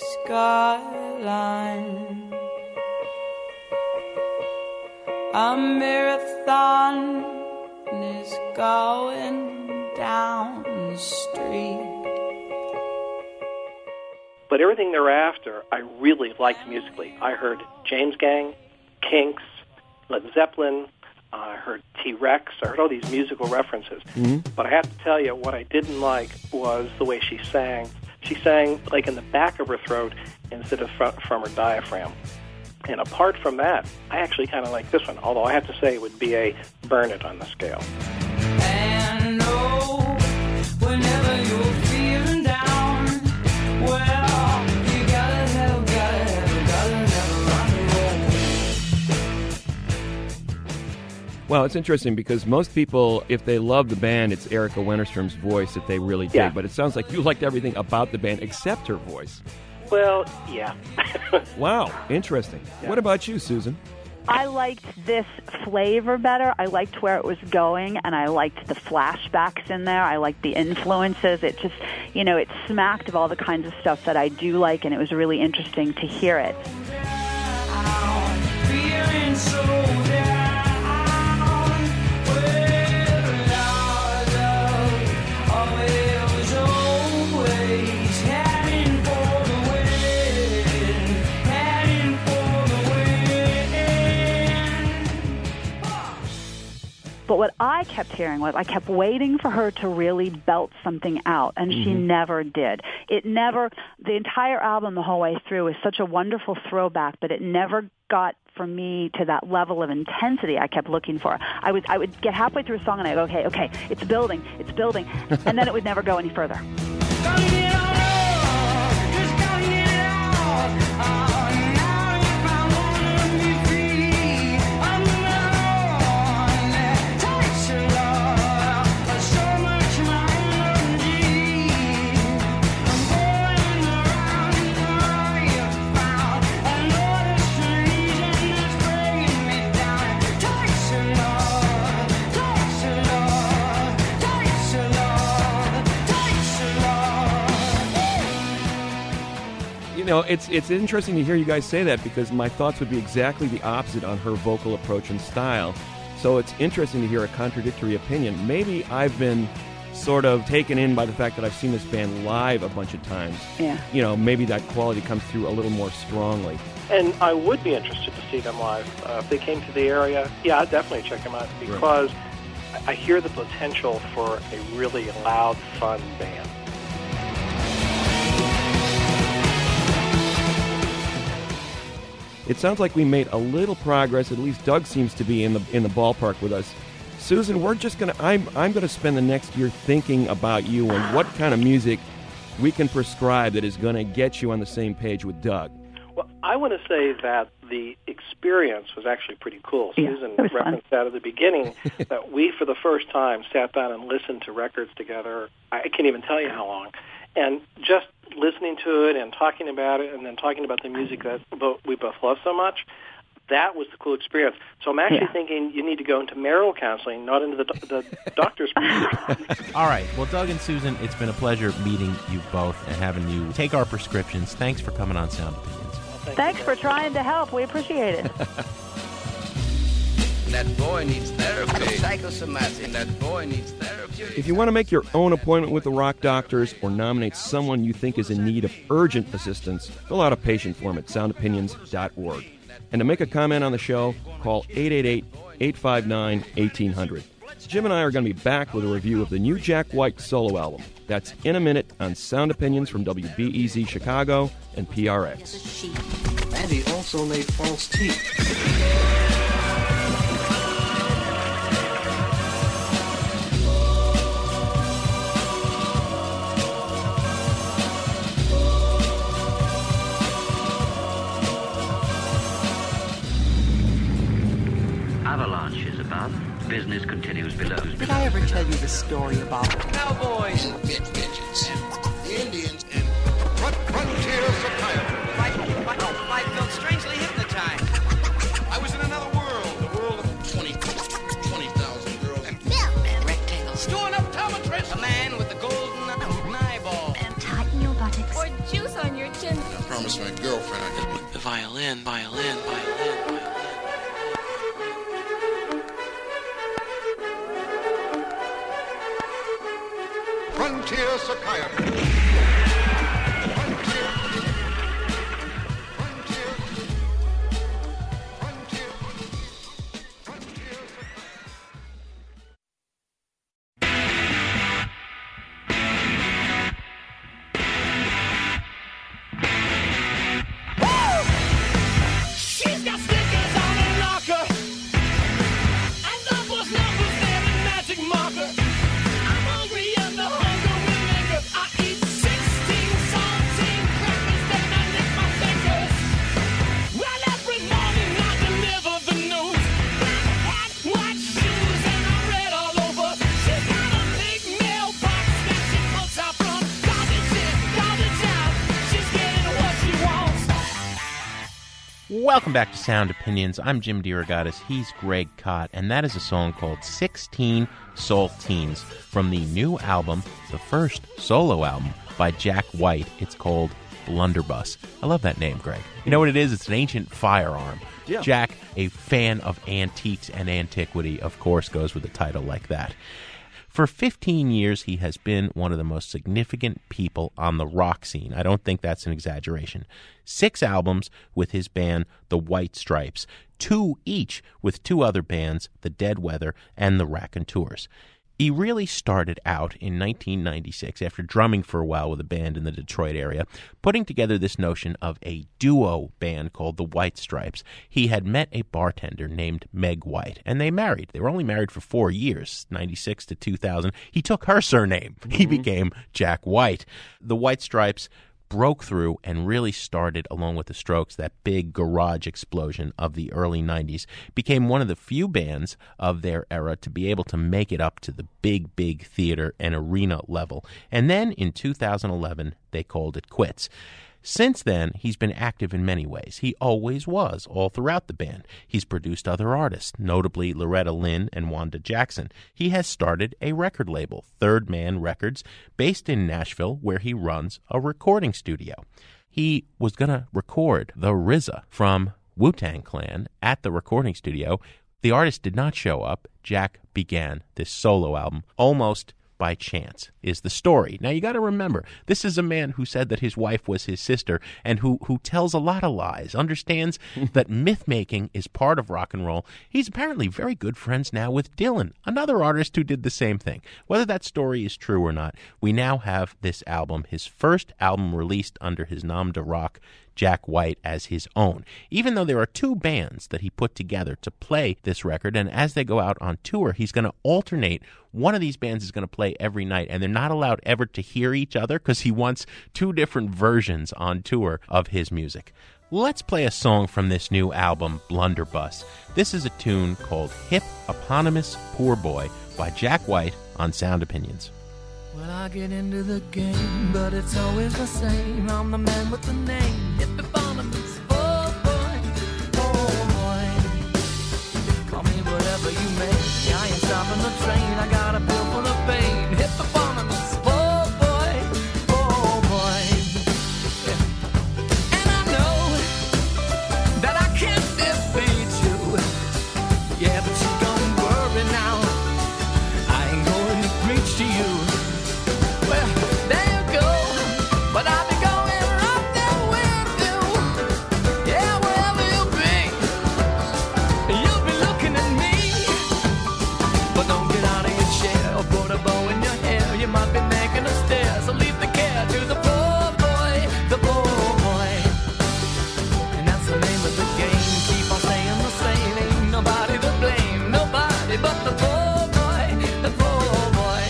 skyline, a marathon is going down the street. But everything thereafter, I really liked musically. I heard James Gang, Kinks, Led Zeppelin, I heard T-Rex, I heard all these musical references. But I have to tell you, what I didn't like was the way she sang. She sang like in the back of her throat instead of from her diaphragm. And apart from that, I actually kind of like this one, although I have to say it would be a burn it on the scale. And oh, whenever you're feeling down, well, Well, it's interesting because most people, if they love the band, it's Erica Wennerstrom's voice that they really dig. Yeah. But it sounds like you liked everything about the band except her voice. Well, yeah. Wow, interesting. Yeah. What about you, Susan? I liked this flavor better. I liked where it was going, and I liked the flashbacks in there. I liked the influences. It just, it smacked of all the kinds of stuff that I do like, and it was really interesting to hear it. feeling so down. But what I kept hearing was I kept waiting for her to really belt something out, and she never did. The entire album the whole way through is such a wonderful throwback, but it never got for me to that level of intensity I kept looking for. I would get halfway through a song and I'd go, okay, it's building, and then it would never go any further. It's interesting to hear you guys say that because my thoughts would be exactly the opposite on her vocal approach and style. So it's interesting to hear a contradictory opinion. Maybe I've been sort of taken in by the fact that I've seen this band live a bunch of times. Yeah. Maybe that quality comes through a little more strongly. And I would be interested to see them live. If they came to the area, yeah, I'd definitely check them out because I hear the potential for a really loud, fun band. It sounds like we made a little progress. At least Doug seems to be in the ballpark with us. Susan, we're just gonna. I'm gonna spend the next year thinking about you and what kind of music we can prescribe that is going to get you on the same page with Doug. Well, I want to say that the experience was actually pretty cool. Yeah, Susan it was referenced that at the beginning, that we, for the first time, sat down and listened to records together. I can't even tell you how long. And just listening to it and talking about it and then talking about the music that we both love so much, that was the cool experience. So I'm actually thinking you need to go into marital counseling, not into the doctor's prescription. All right. Well, Doug and Susan, it's been a pleasure meeting you both and having you take our prescriptions. Thanks for coming on Sound Opinions. Thanks for trying to help. We appreciate it. That boy needs therapy. Psychosomatic. That boy needs therapy. If you want to make your own appointment with the Rock Doctors or nominate someone you think is in need of urgent assistance, fill out a patient form at soundopinions.org. And to make a comment on the show, call 888-859-1800. Jim and I are going to be back with a review of the new Jack White solo album. That's in a minute on Sound Opinions from WBEZ Chicago and PRX. And he also made false teeth. Avalanche is above. Business continues below. Did I ever tell you the story about Cowboys and midgets and Indians and frontier psychiatry? I felt strangely hypnotized. I was in another world, the world of 20,000 girls. And Man, rectangles. do an optometrist. A man with a golden eyeball. And tighten your buttocks. Or juice on your chin. I promised my girlfriend I could. The violin. Frontier psychiatry. She's got stickers on her locker, and numbers there in magic marker. I'm hungry and the hunger will linger. I eat 16 saltine crackers, then I lick my fingers. Well, every morning I deliver the news. Black hat, white shoes, and I'm red all over. She's got a big mailbox that she puts out from garbage in, garbage out. She's getting what she wants. Welcome back to Sound Opinions. I'm Jim DeRogatis. He's Greg Kot, and that is a song called 16 Saltines from the new album, the first solo album by Jack White. It's called Blunderbuss. I love that name, Greg. You know what it is? It's an ancient firearm. Yeah. Jack, a fan of antiques and antiquity, of course, goes with a title like that. For 15 years, he has been one of the most significant people on the rock scene. I don't think that's an exaggeration. 6 albums with his band, the White Stripes, 2 each with 2 other bands, the Dead Weather and the Raconteurs. He really started out in 1996, after drumming for a while with a band in the Detroit area, putting together this notion of a duo band called the White Stripes. He had met a bartender named Meg White, and they married. They were only married for 4 years, 96 to 2000. He took her surname. He became Jack White. The White Stripes broke through and really started, along with the Strokes, that big garage explosion of the early 90s, became one of the few bands of their era to be able to make it up to the big theater and arena level. And then in 2011, they called it quits. Since then, he's been active in many ways. He always was, all throughout the band. He's produced other artists, notably Loretta Lynn and Wanda Jackson. He has started a record label, Third Man Records, based in Nashville, where he runs a recording studio. He was going to record the RZA from Wu-Tang Clan at the recording studio. The artist did not show up. Jack began this solo album almost by chance, is the story. Now, you got to remember, this is a man who said that his wife was his sister and who tells a lot of lies, understands that myth-making is part of rock and roll. He's apparently very good friends now with Dylan, another artist who did the same thing. Whether that story is true or not, we now have this album, his first album released under his nom de rock, Jack White, as his own. Even though there are 2 bands that he put together to play this record, and as they go out on tour, he's going to alternate. One of these bands is going to play every night, and they're not allowed ever to hear each other because he wants 2 different versions on tour of his music. Let's play a song from this new album, Blunderbuss. This is a tune called Hip Eponymous Poor Boy by Jack White on Sound Opinions. Well, I get into the game, but it's always the same. I'm the man with the name, hip eponymous, oh boy, oh boy. on the train. I got a bill for the pain. Hippopotamus, poor boy, poor boy. And I know that I can't defeat you. Yeah, but you don't worry now. I ain't going to preach to you. Well, there you go. But I'll be going right there with you. Yeah, wherever you'll be, you'll be looking at me. But don't get out of your chair or put a bow in your hair. You might be making a stare, so leave the care to the poor boy, the poor boy. And that's the name of the game. Keep on saying the same. Ain't nobody to blame, nobody but the poor boy, the poor boy.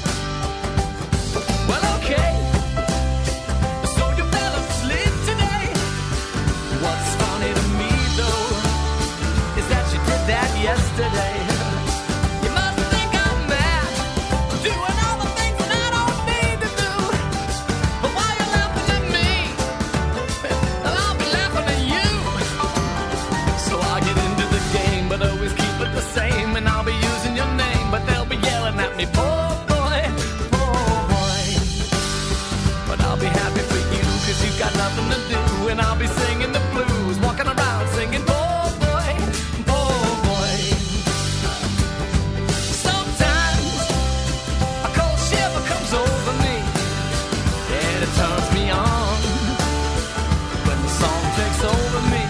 Well, okay, so you fell asleep today. What's funny to me though is that you did that yesterday. You must think I'm mad, doing all the things that I don't need to do. But while you're laughing at me, I'll be laughing at you. So I'll get into the game, but always keep it the same. And I'll be using your name, but they'll be yelling at me, poor boy, poor boy. But I'll be happy for you, cause you've got nothing to do. And I'll be singing the blues, walking around singing, poor boy, poor boy. Sometimes a cold shiver comes over me, and it turns me on when the song takes over me.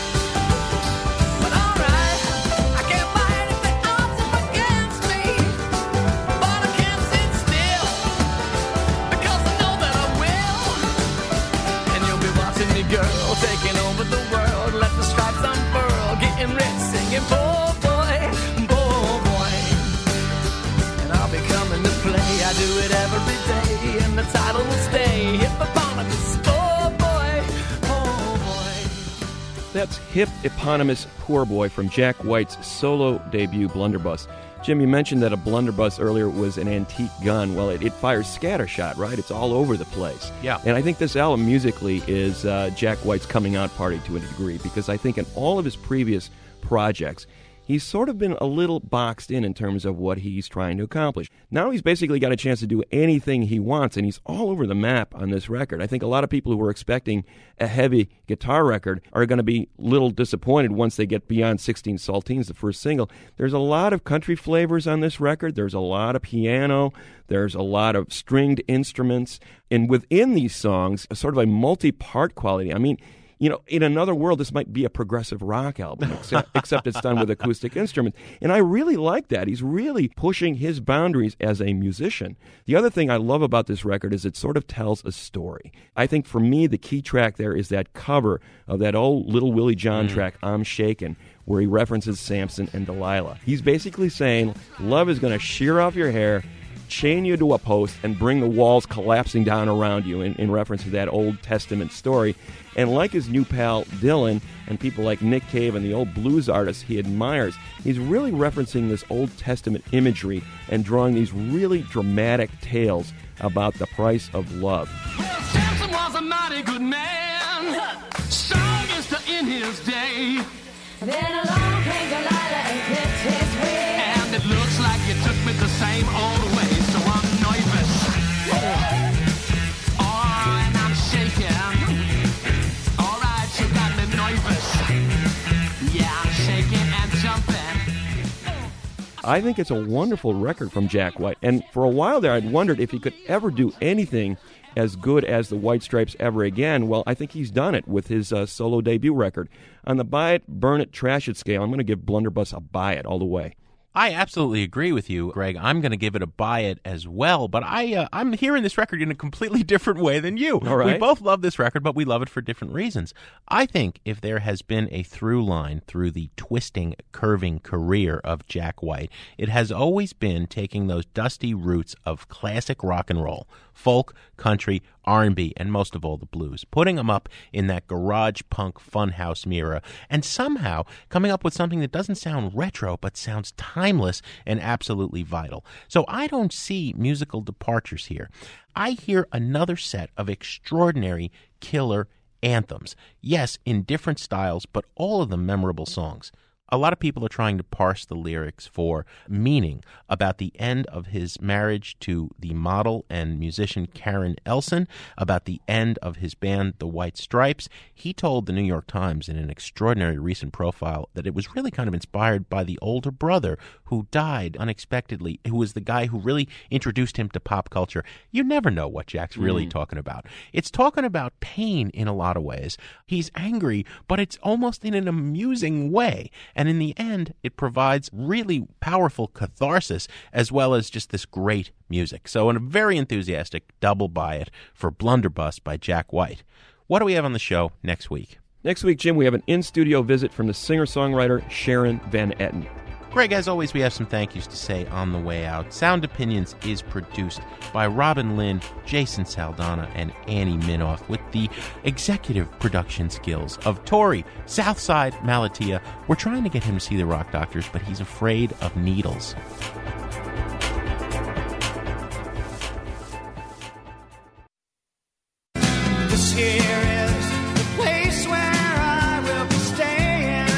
But alright, I can't fight if the odds are against me. But I can't sit still, because I know that I will. And you'll be watching me, girl, taking over the world. Let the stripes unfurl, getting rich, singing, poor boy, poor boy. And I'll be coming to play. I do it every day, and the title will stay Hippopotamus, poor boy, poor boy. That's Hip Eponymous Poor Boy from Jack White's solo debut, Blunderbuss. Jim, you mentioned that a blunderbuss earlier was an antique gun. Well, it fires scattershot, right? It's all over the place. Yeah. And I think this album musically is Jack White's coming out party to a degree, because I think in all of his previous projects, he's sort of been a little boxed in terms of what he's trying to accomplish. Now he's basically got a chance to do anything he wants, and he's all over the map on this record. I think a lot of people who were expecting a heavy guitar record are going to be a little disappointed once they get beyond 16 Saltines, the first single. There's a lot of country flavors on this record. There's a lot of piano. There's a lot of stringed instruments. And within these songs, a sort of a multi-part quality. I mean, you know, in another world, this might be a progressive rock album, except it's done with acoustic instruments. And I really like that. He's really pushing his boundaries as a musician. The other thing I love about this record is it sort of tells a story. I think for me, the key track there is that cover of that old Little Willie John track, I'm Shakin', where he references Samson and Delilah. He's basically saying, love is going to shear off your hair, chain you to a post, and bring the walls collapsing down around you, in reference to that Old Testament story. And like his new pal Dylan and people like Nick Cave and the old blues artists he admires, he's really referencing this Old Testament imagery and drawing these really dramatic tales about the price of love. Well, Samson was a mighty good man, strongest in his day. Then along came Delilah and clipped his wig. And it looks like you took me the same old way, so I'm nervous. Oh, and I'm shaking. All right, you got me nervous. Yeah, I'm shaking and jumping. I think it's a wonderful record from Jack White. And for a while there, I'd wondered if he could ever do anything as good as the White Stripes ever again. Well, I think he's done it with his solo debut record. On the buy it, burn it, trash it scale, I'm going to give Blunderbuss a buy it all the way. I absolutely agree with you, Greg. I'm going to give it a buy it as well, but I'm hearing this record in a completely different way than you. All right. We both love this record, but we love it for different reasons. I think if there has been a through line through the twisting, curving career of Jack White, it has always been taking those dusty roots of classic rock and roll, folk, country, R&B, and most of all the blues, putting them up in that garage punk funhouse mirror, and somehow coming up with something that doesn't sound retro but sounds timeless and absolutely vital. So I don't see musical departures here. I hear another set of extraordinary killer anthems. Yes, in different styles, but all of them memorable songs. A lot of people are trying to parse the lyrics for meaning about the end of his marriage to the model and musician Karen Elson, about the end of his band, The White Stripes. He told the New York Times in an extraordinary recent profile that it was really kind of inspired by the older brother who died unexpectedly, who was the guy who really introduced him to pop culture. You never know what Jack's really talking about. It's talking about pain in a lot of ways. He's angry, but it's almost in an amusing way. And in the end, it provides really powerful catharsis as well as just this great music. So a very enthusiastic double buy it for Blunderbuss by Jack White. What do we have on the show next week? Next week, Jim, we have an in-studio visit from the singer-songwriter Sharon Van Etten. Greg, as always, we have some thank yous to say on the way out. Sound Opinions is produced by Robin Lynn, Jason Saldana, and Annie Minoff, with the executive production skills of Tori Southside Malatia. We're trying to get him to see the Rock Doctors, but he's afraid of needles. This here is the place where I will be staying.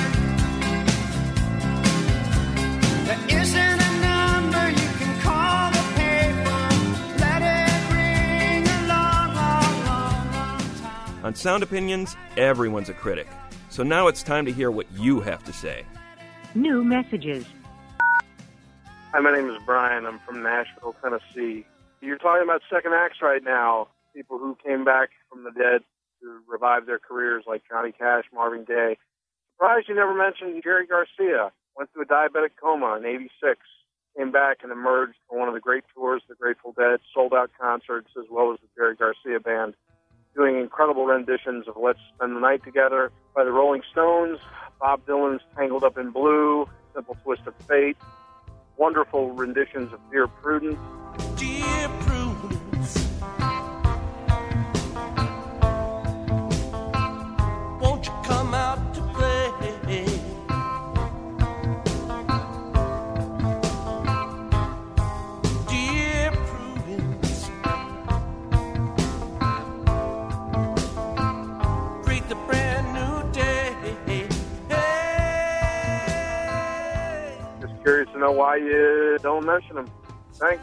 There isn't a number you can call the paper. Let it ring a long, long, long, long time. On Sound Opinions, everyone's a critic. So now it's time to hear what you have to say. New messages. Hi, my name is Brian. I'm from Nashville, Tennessee. You're talking about second acts right now. People who came back from the dead to revive their careers, like Johnny Cash, Marvin Gaye. Surprised you never mentioned Jerry Garcia. Went through a diabetic coma in '86. Came back and emerged for one of the great tours, the Grateful Dead, sold-out concerts, as well as the Jerry Garcia Band, doing incredible renditions of Let's Spend the Night Together by the Rolling Stones, Bob Dylan's Tangled Up in Blue, Simple Twist of Fate, wonderful renditions of Dear Prudence. Dear Prudence, won't you come out to play? Dear Prudence, greet the brand new day. Just curious to know why you don't mention them. Thanks.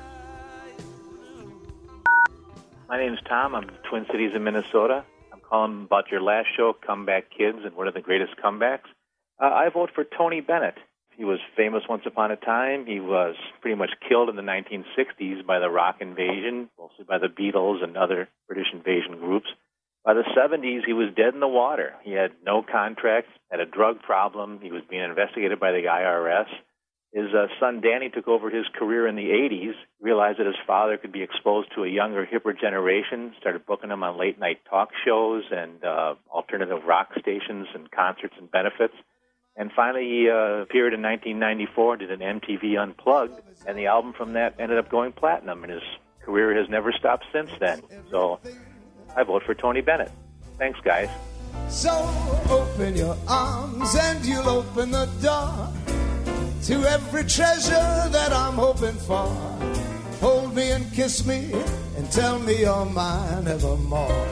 My name's Tom. I'm in Twin Cities in Minnesota. I'm calling about your last show, Comeback Kids, and what are the greatest comebacks. I vote for Tony Bennett. He was famous once upon a time. He was pretty much killed in the 1960s by the rock invasion, mostly by the Beatles and other British invasion groups. By the 70s, he was dead in the water. He had no contracts, had a drug problem. He was being investigated by the IRS. His son Danny took over his career in the 80s, realized that his father could be exposed to a younger, hipper generation, started booking him on late-night talk shows and alternative rock stations and concerts and benefits. And finally, he appeared in 1994, did an MTV Unplugged, and the album from that ended up going platinum, and his career has never stopped since then. So I vote for Tony Bennett. Thanks, guys. So open your arms and you'll open the door to every treasure that I'm hoping for. Hold me and kiss me and tell me you're mine evermore.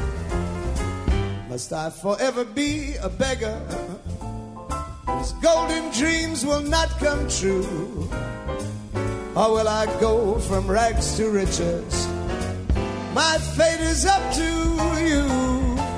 Must I forever be a beggar? These golden dreams will not come true. Or will I go from rags to riches? My fate is up to you.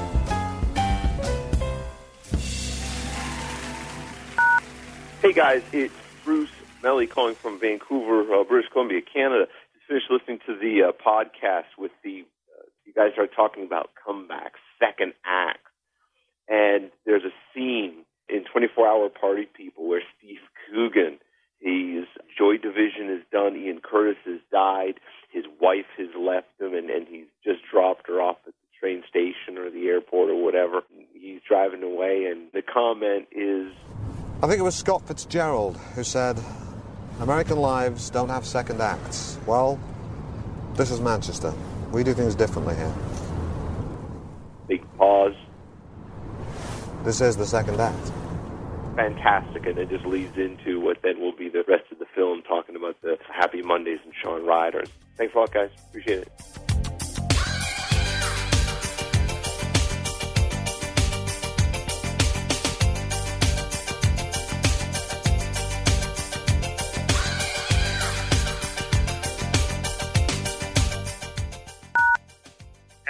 Hey guys, it's Bruce Melly calling from Vancouver, British Columbia, Canada. Just finished listening to the podcast with you guys are talking about comebacks, second acts. And there's a scene in 24-Hour Party People where Steve Coogan, his Joy Division is done, Ian Curtis has died, his wife has left him, and he's just dropped her off at the train station or the airport or whatever. He's driving away, and the comment is, I think it was Scott Fitzgerald who said, American lives don't have second acts. Well, this is Manchester. We do things differently here. Big pause. This is the second act. Fantastic, and it just leads into what then will be the rest of the film, talking about the Happy Mondays and Shawn Ryder. Thanks a lot, guys. Appreciate it.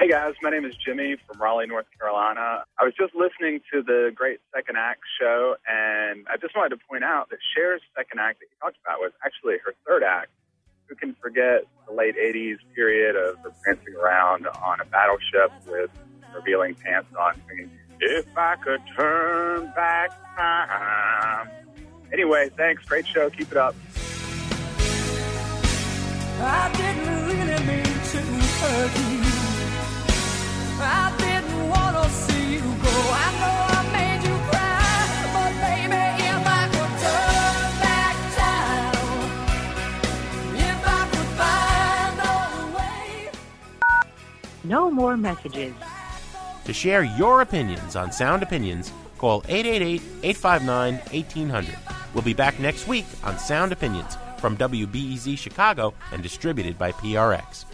Hey guys, my name is Jimmy from Raleigh, North Carolina. I was just listening to the Great Second Act show, and I just wanted to point out that Cher's second act that you talked about was actually her third act. Who can forget the late 80s period of her prancing around on a battleship with revealing pants on, singing, "If I could turn back time." Anyway, thanks. Great show. Keep it up. I didn't really mean to hurt you. I didn't want to see you go. I know I made you cry, but baby, if I could turn back time, if I could find a way. No more messages. To share your opinions on Sound Opinions, call 888-859-1800. We'll be back next week on Sound Opinions from WBEZ Chicago and distributed by PRX.